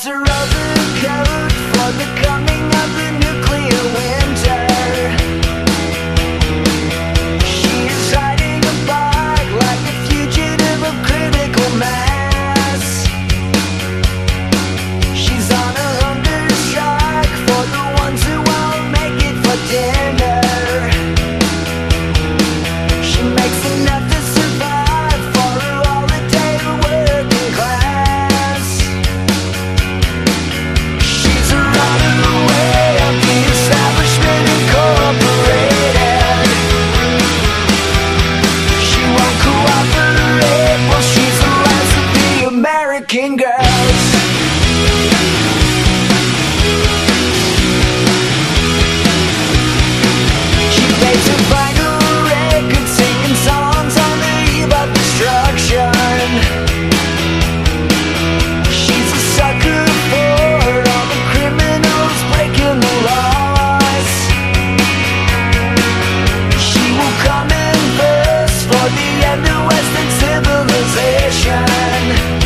a rubber coat for the coming of the nuclear winter. She is riding a bike like a fugitive of critical mass. She's on a hunger strike for the ones who won't make it for dinner. She makes enough to survive for her holiday working class. She's a runaway of the establishment incorporated. She won't cooperate, well she's the last of the American girls. She plays her final record, singing songs on the eve of destruction. She's a sucker for all the criminals breaking the laws. She will come in first for the end of Western civilization.